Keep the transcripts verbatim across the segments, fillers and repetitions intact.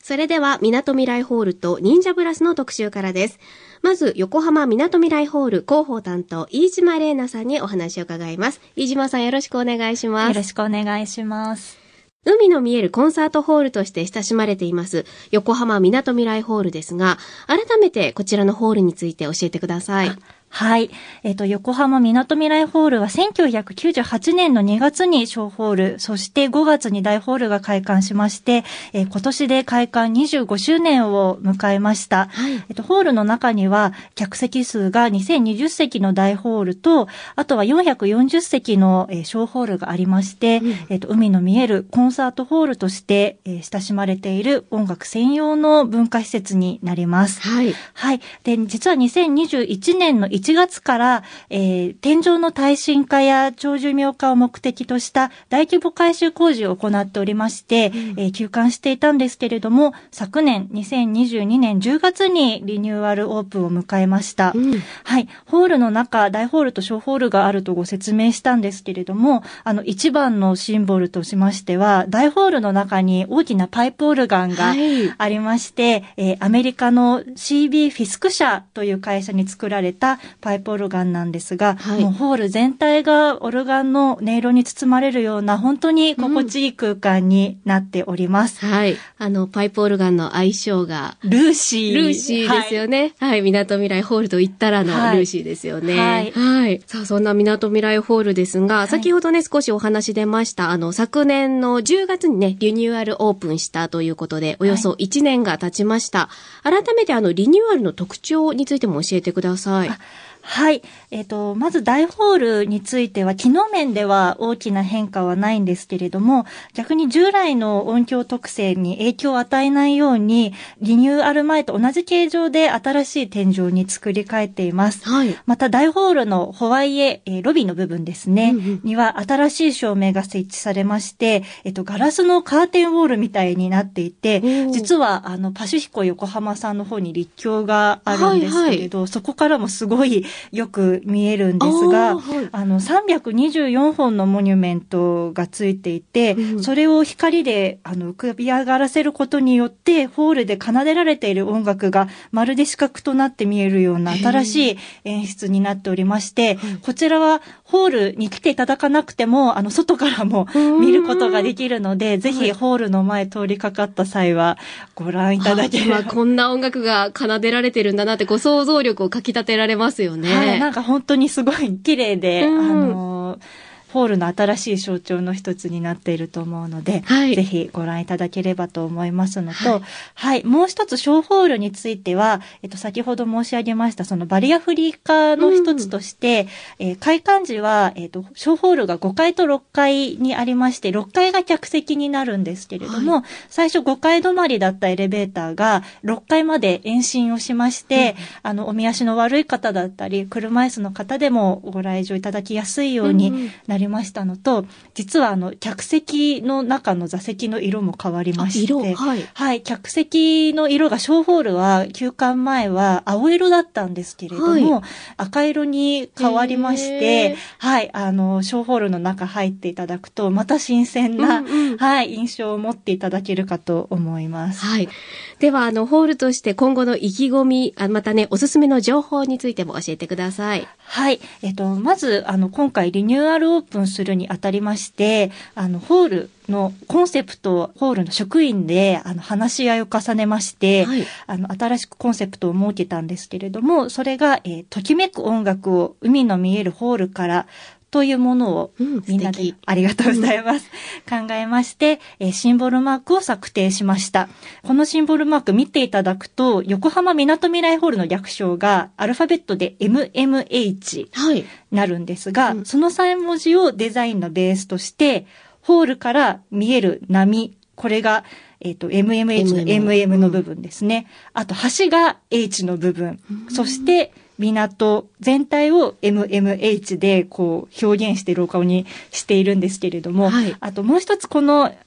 それでは、みなとみらいホールと忍者ブラスの特集からです。まず、横浜みなとみらいホール広報担当、飯島玲奈さんにお話を伺います。飯島さん、よろしくお願いします。 よろしくお願いします。 海の見えるコンサートホールとして親しまれています、横浜みなとみらいホールですが、改めてこちらのホールについて教えてください。 はい。えっと、横浜みなとみらいホールはせんきゅうひゃくきゅうじゅうはちねんのにがつに小ホール、そしてごがつに大ホールが開館しまして、えー、今年で開館にじゅうごしゅうねんを迎えました。はい、えっと、ホールの中には客席数がにせんにじゅっせきの大ホールと、あとはよんひゃくよんじゅっせきの、えー、小ホールがありまして、うん、えっと、海の見えるコンサートホールとして、えー、親しまれている音楽専用の文化施設になります。はい。はい。で、実はにせんにじゅういちねんのいちがつから、えー、天井の耐震化や長寿命化を目的とした大規模改修工事を行っておりまして、うん、えー、休館していたんですけれども、昨年にせんにじゅうにねんじゅうがつにリニューアルオープンを迎えました。うん、はい。ホールの中、大ホールと小ホールがあるとご説明したんですけれども、あの、一番のシンボルとしましては、大ホールの中に大きなパイプオルガンがありまして、はい、えー、アメリカの シービー フィスク社という会社に作られたパイプオルガンなんですが、はい、もうホール全体がオルガンの音色に包まれるような本当に心地いい空間になっております。 うん、はい。あの、パイプオルガンの愛称がルーシー。 ルーシーですよね。はい。みなとみらいホールと言ったらのルーシーですよね。はい。はいはい、さあ、そんなみなとみらいホールですが、はい、先ほどね、少しお話出ました、あの、昨年のじゅうがつにね、リニューアルオープンしたということで、およそいちねんが経ちました。はい、改めてあの、リニューアルの特徴についても教えてください。 はい。えっと、まず大ホールについては、機能面では大きな変化はないんですけれども、逆に従来の音響特性に影響を与えないように、リニューアル前と同じ形状で新しい天井に作り変えています。はい。また大ホールのホワイエ、えー、ロビーの部分ですね、うんうん、には新しい照明が設置されまして、えっと、ガラスのカーテンウォールみたいになっていて、実は、あの、パシフィコ横浜さんの方に立教があるんですけれど、はいはい、そこからもすごいよく見えるんですが、あ、はい、あの、さんびゃくにじゅうよんほんのモニュメントがついていて、うん、それを光で、あの、浮かび上がらせることによって、ホールで奏でられている音楽がまるで視覚となって見えるような新しい演出になっておりまして、こちらはホールに来ていただかなくても、あの、外からも見ることができるので、ぜひホールの前通りかかった際はご覧いただければ。 今こんな音楽が奏でられてるんだなってご想像力をかき立てられますよね。 はい、なんか本当にすごい綺麗で、うん、あの、ホールの新しい象徴の一つになっていると思うので、はい、ぜひご覧いただければと思いますのと、はい、はい、もう一つ小ホールについては、えっと、先ほど申し上げました、そのバリアフリー化の一つとして、うん、えー、開館時は、えっと、小ホールがごかいとろっかいにありまして、ろっかいが客席になるんですけれども、はい、最初ごかい止まりだったエレベーターがろっかいまで延伸をしまして、うん、あの、お見足の悪い方だったり、車椅子の方でもご来場いただきやすいようになりましたのと、うん、実はあの、客席の中の座席の色も変わりまして、 色、はい。 はい、客席の色が小ホールは休館前は青色だったんですけれども、はい、赤色に変わりまして、はい、あの、小ホールの中入っていただくと、また新鮮な、うんうん、はい、印象を持っていただけるかと思います。 はい。では、あの、ホールとして今後の意気込み、あまたね、おすすめの情報についても教えてください。 はい。えっと、まず、あの、今回リニューアルオープンするにあたりまして、あの、ホールのコンセプト、ホールの職員で、あの、話し合いを重ねまして、はい、あの、新しくコンセプトを設けたんですけれども、それが、えー、ときめく音楽を海の見えるホールから、というものをみんなで、うん、ありがとうございます。考えまして、えー、シンボルマークを策定しました。このシンボルマーク見ていただくと、横浜みなとみらいホールの略称がアルファベットで エムエムエイチ になるんですが、はいうん、そのさん文字をデザインのベースとして、ホールから見える波、これがえっと、エムエムエイチ の エムエム の部分ですね。うん、あと、橋が H の部分。うん、そして、港全体を エムエムエイチ でこう表現してるお顔にしているんですけれども、はい、あともう一つこの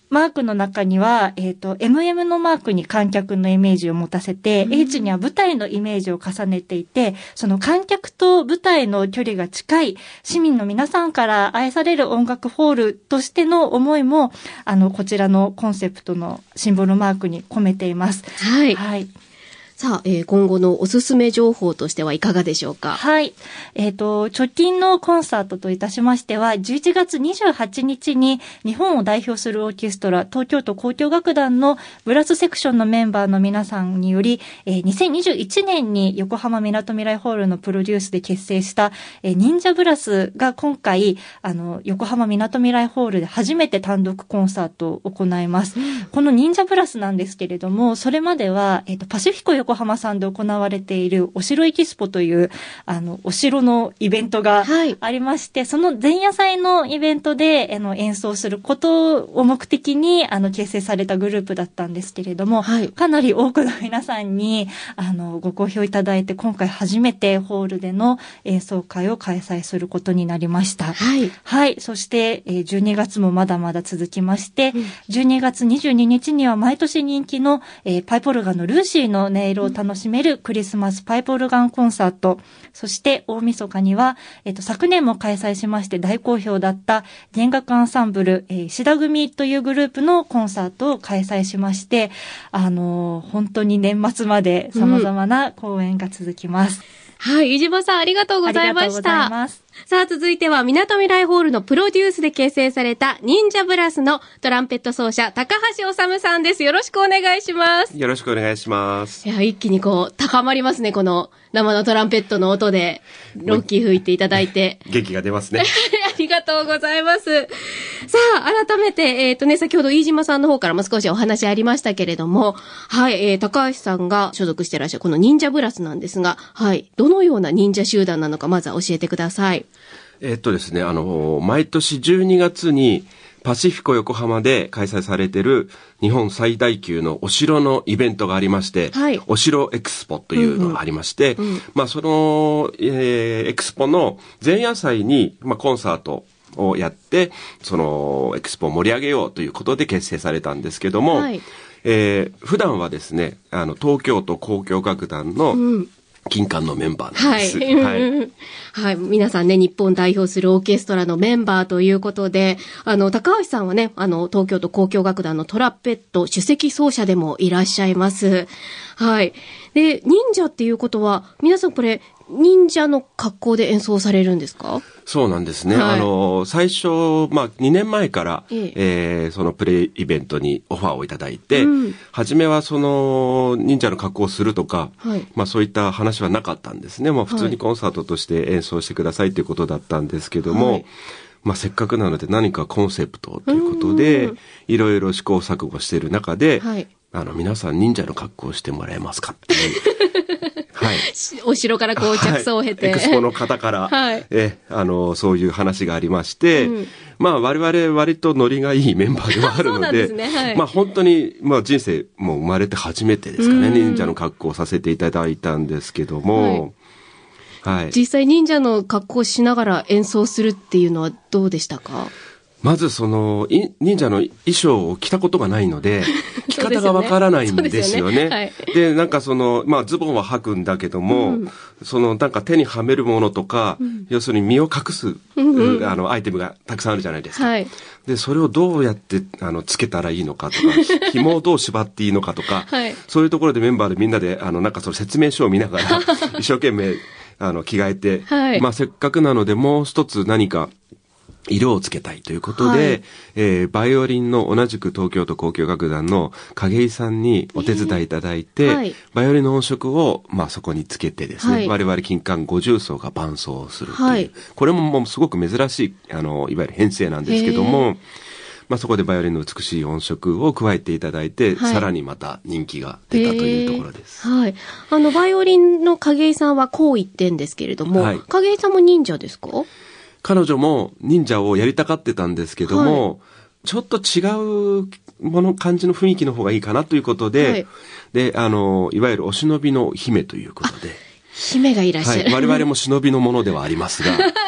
マークの中には、えっと、エムエム のマークに観客のイメージを持たせて、うん、H には舞台のイメージを重ねていて、その観客と舞台の距離が近い市民の皆さんから愛される音楽ホールとしての思いも、あの、こちらのコンセプトのシンボルマークに込めています。 はい。 はい。 さあ、えー、今後のおすすめ情報としてはいかがでしょうか？ はい。えっと、直近のコンサートといたしましては、じゅういちがつにじゅうはちにちに日本を代表するオーケストラ、東京都交響楽団のブラスセクションのメンバーの皆さんにより、えー、にせんにじゅういちねんに横浜みなとみらいホールのプロデュースで結成した、えー、忍者ブラスが今回、あの、横浜みなとみらいホールで初めて単独コンサートを行います。うん、この忍者ブラスなんですけれども、それまでは、えっと、パシフィコ横浜さんで行われているお城エキスポというあのお城のイベントがありまして、はい、その前夜祭のイベントであの演奏することを目的にあの結成されたグループだったんですけれども、はい、かなり多くの皆さんにあのご好評いただいて、今回初めてホールでの演奏会を開催することになりました。はい、はい、そして、えー、じゅうにがつもまだまだ続きまして、うん、じゅうにがつにじゅうににちには毎年人気の、えー、パイプオルガンのルーシーの音色を楽し楽しめるクリスマスパイプオルガンコンサート。そして大晦日には、えっと、昨年も開催しまして大好評だった弦楽アンサンブル、えー、シダ組というグループのコンサートを開催しまして、あのー、本当に年末まで様々な公演が続きます。 うん、はい、飯島さんありがとうございました。ありがとうございます。さあ、続いては、みなとみらいホールのプロデュースで結成された忍者ブラスのトランペット奏者、高橋修さんです。よろしくお願いします。 よろしくお願いします。 いや、一気にこう、高まりますね、この生のトランペットの音で、ロッキー吹いていただいて。 元気が出ますね。 ありがとうございます。さあ、改めて、えっとね、先ほど飯島さんの方からも少しお話ありましたけれども、はい、えー、高橋さんが所属していらっしゃるこの忍者ブラスなんですが、はい、どのような忍者集団なのか、まずは教えてください。 えっとですね、あの、毎年じゅうにがつにパシフィコ横浜で開催されている日本最大級のお城のイベントがありまして、はい、お城エクスポというのがありまして、うんうん、まあその、えー、エクスポの前夜祭に、まあ、コンサートをやって、そのエクスポを盛り上げようということで結成されたんですけども、はい、えー、普段はですね、あの、東京都交響楽団の、うん金管のメンバーなんです。はい。はい。 はい。皆さんね、日本代表するオーケストラのメンバーということで、あの、高橋さんはね、あの、東京都交響楽団のトランペット首席奏者でもいらっしゃいます。はい。で、忍者っていうことは、皆さんこれ、忍者の格好で演奏されるんですか？ そうなんですね。はい、あの、最初、まあ、にねんまえから、えええー、そのプレイイベントにオファーをいただいて、うん、初めはその、忍者の格好をするとか、はい、まあ、そういった話はなかったんですね。もう普通にコンサートとして演奏してくださいということだったんですけども、はい、まあ、せっかくなので何かコンセプトということで、いろいろ試行錯誤している中で、はい、あの、皆さん忍者の格好をしてもらえますかっていう。はい。 お城からこう着想を経て、 はい、エクスポの方から、はい、え、あの、そういう話がありまして、うん、まあ我々割とノリがいいメンバーではあるので、そうなんですね、はい、まあ本当に、まあ人生もう生まれて初めてですかね、忍者の格好をさせていただいたんですけども、はい。はい、 実際忍者の格好をしながら演奏するっていうのはどうでしたか？ まずその、忍者の衣装を着たことがないので、着方がわからないんですよね。で, よねはい、で、なんかその、まあズボンは履くんだけども、うん、そのなんか手にはめるものとか、うん、要するに身を隠す、うん、あの、アイテムがたくさんあるじゃないですか。はい、で、それをどうやって、あの、つけたらいいのかとか、紐をどう縛っていいのかとか、はい、そういうところでメンバーでみんなで、あの、なんかその説明書を見ながら、一生懸命、あの、着替えて、はい、まあせっかくなのでもう一つ何か、色をつけたいということで、はい、えー、バイオリンの同じく東京都交響楽団の影井さんにお手伝いいただいて、えーはい、バイオリンの音色を、まあ、そこにつけてですね、はい、我々金管ご重奏が伴奏するという、はい、これももうすごく珍しい、あの、いわゆる編成なんですけども、まあ、そこでバイオリンの美しい音色を加えていただいて、はい、さらにまた人気が出たというところです。 はい。あの、バイオリンの影井さんはこう言ってんですけれども、はい、影井さんも忍者ですか？ 彼女も忍者をやりたがってたんですけども、はい、ちょっと違うもの、感じの雰囲気の方がいいかなということで、はい、で、あの、いわゆるお忍びの姫ということで。 姫がいらっしゃる。 はい。我々も忍びのものではありますが。 なるほど。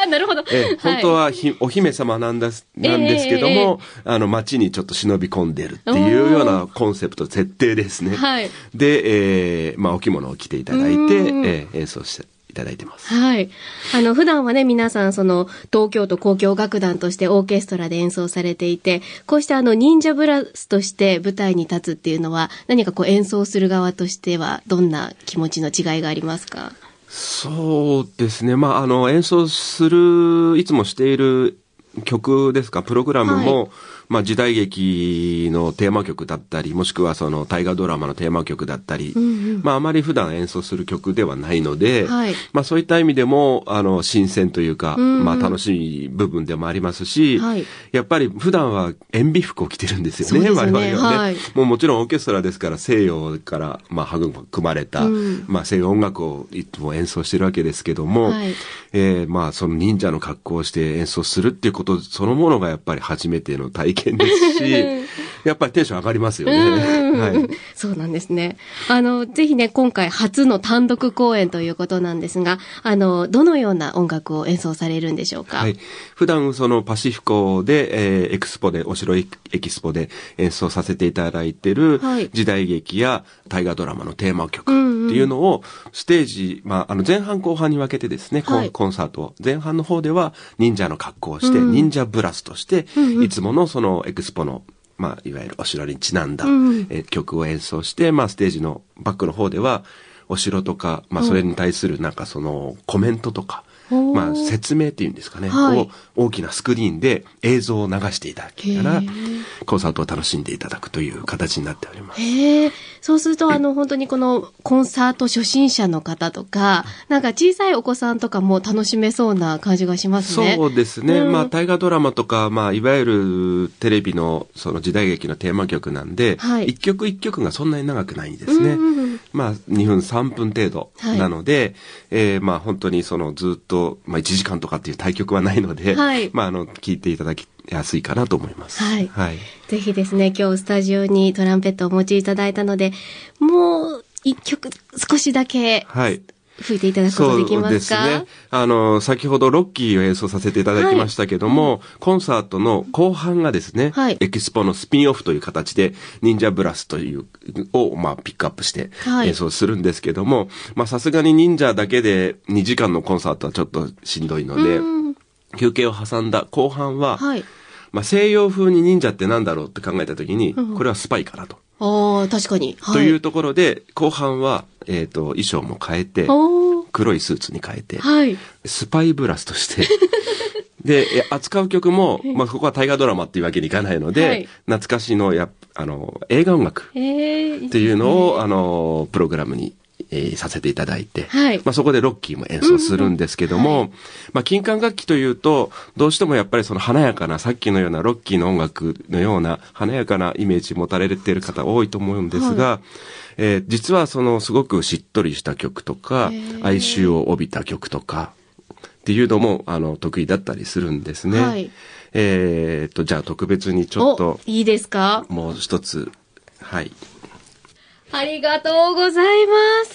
え本当はひ、はい、お姫様なんです、なんですけども、えー、あの、街にちょっと忍び込んでるっていうようなコンセプト、設定ですね。はい。で、えー、まあ、お着物を着ていただいて、えー、演奏して、いただいてます。 はい。あの、普段はね、皆さん、その、東京都交響楽団としてオーケストラで演奏されていて、こうしてあの、忍者ブラスとして舞台に立つっていうのは、何かこう演奏する側としては、どんな気持ちの違いがありますか？ そうですね。まあ、あの、演奏する、いつもしている曲ですか、プログラムも、はい、まあ、時代劇のテーマ曲だったり、もしくはその大河ドラマのテーマ曲だったり、うんうん、まあ、あまり普段演奏する曲ではないので、はい、まあ、そういった意味でも、あの、新鮮というか、うんうん、まあ、楽しい部分でもありますし、はい、やっぱり普段は演美服を着てるんですよね、我々はね、はい。もうもちろんオーケストラですから西洋から、まあ、育まれた、うん、まあ、西洋音楽をいつも演奏してるわけですけども、はい、えー、まあ、その忍者の格好をして演奏するっていうことそのものがやっぱり初めての体験ですし、やっぱりテンション上がりますよね。はい、 そうなんですね。あの、ぜひね、今回初の単独公演ということなんですが、あの、どのような音楽を演奏されるんでしょうか？はい。 普段そのパシフィコで、えー、エクスポで、お城エキスポで演奏させていただいている時代劇や大河ドラマのテーマ曲っていうのをステージ、まあ、あの前半後半に分けてですね、はい、コンサート。前半の方では忍者の格好をして、うん、忍者ブラスとして、うんうん、いつものそのエクスポのまあ、いわゆるお城にちなんだ、うん、え曲を演奏して、まあ、ステージのバックの方では、お城とか、まあ、それに対するなんかそのコメントとか、まあ、説明っていうんですかね、はい、を大きなスクリーンで映像を流していただきながら、コンサートを楽しんでいただくという形になっております。 へー。そうすると、あの、本当にこのコンサート初心者の方とか、なんか小さいお子さんとかも楽しめそうな感じがしますね。 そうですね。うん、まあ、大河ドラマとか、まあ、いわゆるテレビのその時代劇のテーマ曲なんで、はい、一曲一曲がそんなに長くないんですね。うんうんうん、まあ、にふんさんぷん程度なので、はい、えー、まあ、本当にそのずっとまあいちじかんとかっていう対局はないので、はい、まああの聞いていただきやすいかなと思います。はい。はい。 ぜひですね、今日スタジオにトランペットをお持ちいただいたので、もう一曲少しだけ。はい。吹いていただくことできますか？そうですね。 あの、先ほどロッキーを演奏させていただきましたけども、はい、コンサートの後半がですね、はい、エキスポのスピンオフという形で、忍者ブラスというを、まあ、ピックアップして演奏するんですけども、はい、まあ、さすがに忍者だけでにじかんのコンサートはちょっとしんどいので、休憩を挟んだ後半は、はい、まあ、西洋風に忍者ってなんだろうって考えたときに、うん、これはスパイかなと。 ああ、確かに。 はい、というところで、後半は、えっと、衣装も変えて、黒いスーツに変えて、はい、スパイブラスとして、で、扱う曲も、まあ、ここは大河ドラマっていうわけにいかないので、はい、懐かしのや、あの、映画音楽っていうのを、あの、プログラムに、えー、させていただいて、はい、まあ、そこでロッキーも演奏するんですけども、うんうん、まあ、金管楽器というと、どうしてもやっぱりその華やかな、さっきのようなロッキーの音楽のような華やかなイメージ持たれている方多いと思うんですが、はい、えー、実はそのすごくしっとりした曲とか、哀愁を帯びた曲とか、っていうのも、あの、得意だったりするんですね。はい、えー、っと、じゃあ特別にちょっと。 いいですか？ もう一つ。はい。 ありがとうございます。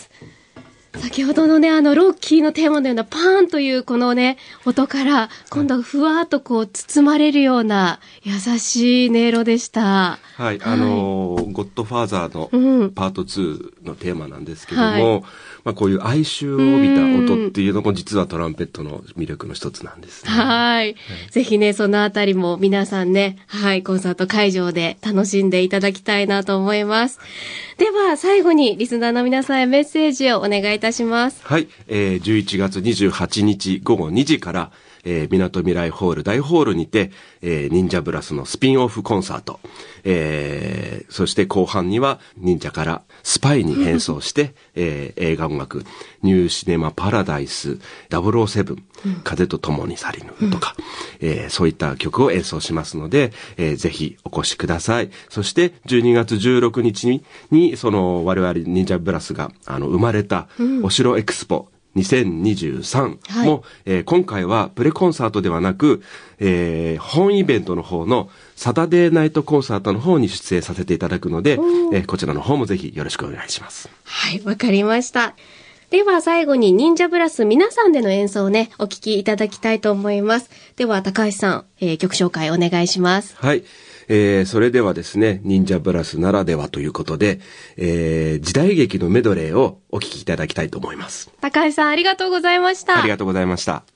先ほどのね、あの、ロッキーのテーマのようなパーンというこのね、音から、今度はふわーっとこう、包まれるような優しい音色でした。 はい。はい、あのー、ゴッドファーザーのパートツーのテーマなんですけども、うん、はい、まあこういう哀愁を帯びた音っていうのも実はトランペットの魅力の一つなんですね。 はい。はい、ぜひね、そのあたりも皆さんね、はい、コンサート会場で楽しんでいただきたいなと思います。では、最後にリスナーの皆さんへメッセージをお願いいたします。 はい。えー、じゅういちがつにじゅうはちにちごごにじから、えー、みなとみらいホール大ホールにて、えー、忍者ブラスのスピンオフコンサート、えー、そして後半には忍者からスパイに変装して、えー、映画音楽ニューシネマパラダイスダブルオーセブン、うん、風と共に去りぬとか、うん、えー、そういった曲を演奏しますので、えー、ぜひお越しください。そしてじゅうにがつじゅうろくにちににその我々忍者ブラスがあの生まれたお城エクスポ、うん、にせんにじゅうさんも、はい、えー、今回はプレコンサートではなく、えー、本イベントの方のサタデーナイトコンサートの方に出演させていただくので、えー、こちらの方もぜひよろしくお願いします。 はい、わかりました。 では最後に忍者ブラス皆さんでの演奏をね、お聴きいただきたいと思います。では高橋さん、えー、曲紹介お願いします。 はい。えー、それではですね、忍者ブラスならではということで、えー、時代劇のメドレーをお聴きいただきたいと思います。 高橋さんありがとうございました。 ありがとうございました。